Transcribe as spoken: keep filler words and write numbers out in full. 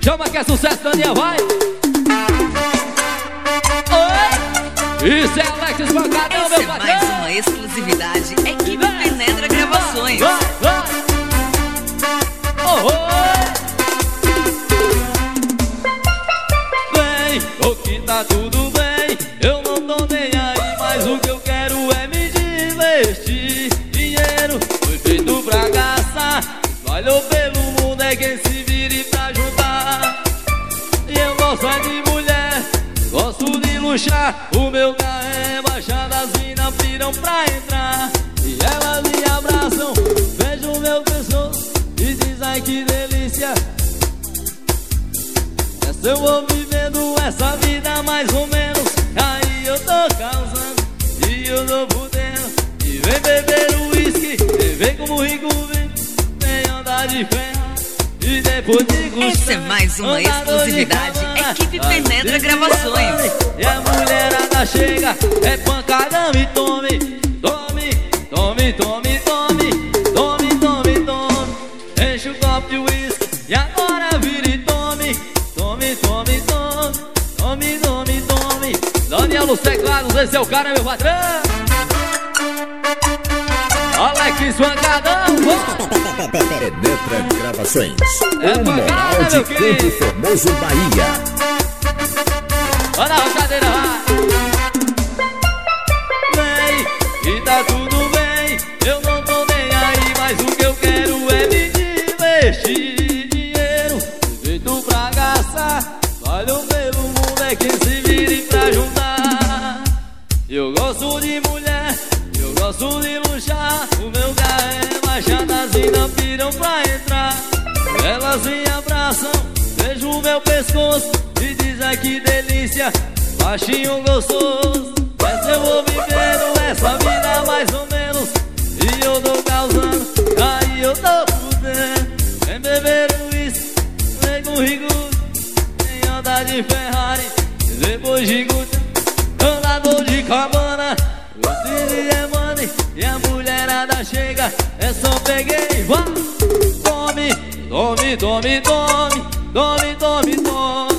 Chama que é sucesso, Daniel, vai! Oi! Isso é Alex Pancadão, meu patrão! Mais uma exclusividade, Equipe Penetra Gravações. Vai, vai! Oh, oh. Bem, o que tá tudo bem, eu não tô nem aí, mas o que eu quero é me divertir. Dinheiro foi feito pra gastar, valeu pelo mundo é quem se vire pra juntar. E eu gosto é de mulher, gosto de luxar, o meu carro é baixado, as minas piram pra entrar. E elas me abraçam, vejo o meu pescoço e diz ai que delícia. Essa eu vou vivendo essa vida mais ou menos, aí eu tô causando e eu tô fudendo. E vem beber o uísque, e vem como rico vem, vem andar de ferro e depois de gostar. Essa é mais uma exclusividade, Equipe Penetra Gravações. E a mulherada chega, é pancadão e tome, tome, tome, tome, tome, tome, tome, tome. Enche o copo de uísque e agora vira e tome, tome, tome, tome, tome, tome, tome. Daniel nos teclados, esse é o cara, meu patrão. Alex Pancadão, Penetra Gravações. É pancada, meu querido. Formoso, Bahia. Olha a roçadeira, vai. Vem, e tá tudo bem, eu não tô nem aí, mas o que eu quero é me divertir. Dinheiro feito pra gastar, valeu pelo mundo é quem se vire pra juntar. Eu gosto de mulher, eu gosto de luxar, o meu carro é baixado, as minas piram pra entrar. Elas me abraçam, vejo o meu pescoço e diz ai que delícia, baixinho gostoso. Essa eu vou vivendo, essa vida mais ou menos, e eu tô causando, aí eu tô fudendo. Vem beber uísque, vem com rigor, vem andar de Ferrari, depois de Gucci, andador de cabana. O Cine é money e a mulherada chega, é só peguei e vai. Tome, tome, tome, tome, tome, tome, tome.